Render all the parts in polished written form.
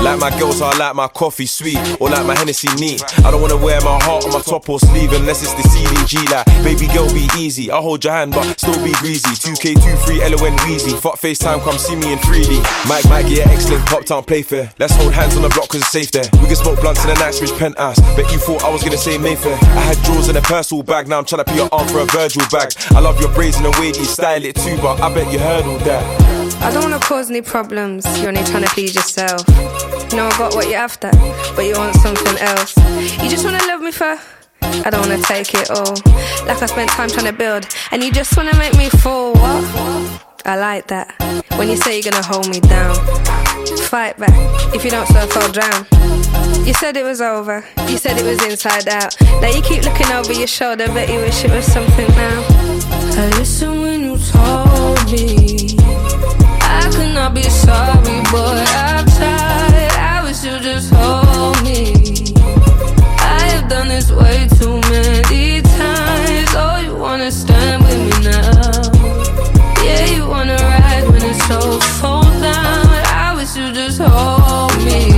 Like my girls, I like my coffee sweet, or like my Hennessy neat. I don't wanna wear my heart on my top or sleeve unless it's the CDG. Like, baby girl, be easy. I'll hold your hand, but still be greasy. 2K23, LON Weezy. Fuck FaceTime, come see me in 3D. Mike, get X-Link, pop town, play fair. Let's hold hands on the block cause it's safe there. We can smoke blunts in the Knightsbridge penthouse. Bet you thought I was gonna say Mayfair. I had drawers in a personal bag, now I'm tryna put your arm for a Virgil bag. I love your braids and the way you style it too, but I bet you heard all that. I don't wanna cause any problems, you're only trying to please yourself. You know I got what you're after, but you want something else. You just wanna love me for, I don't wanna take it all. Like I spent time trying to build, and you just wanna make me fall, what? I like that, when you say you're gonna hold me down. Fight back, if you don't surf I'll drown. You said it was over, you said it was inside out. Now you keep looking over your shoulder, bet you wish it was something now. I listened when you told me I could not be sorry, boy, I've tried. I wish you just hold me. I have done this way too many times. Oh, you wanna stand with me now? Yeah, you wanna ride when it's so cold down. I wish you just hold me.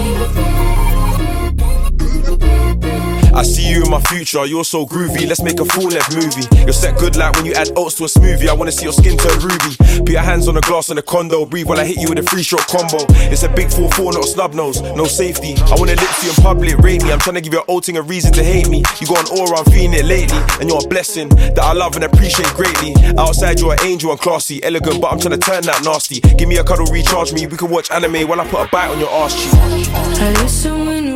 I see you in my future, you're so groovy. Let's make a full-length movie. You're set good like when you add oats to a smoothie. I wanna see your skin turn ruby. Put your hands on the glass on the condo. Breathe while I hit you with a 3-stroke combo. It's a big 4-4, not a snub nose. No safety. I wanna lips you in public, rate me. I'm trying to give your old thing a reason to hate me. You got an aura, I'm feeling it lately. And you're a blessing that I love and appreciate greatly. Outside you're an angel and classy, elegant, but I'm trying to turn that nasty. Give me a cuddle, recharge me. We can watch anime while I put a bite on your arse cheek. I listen when you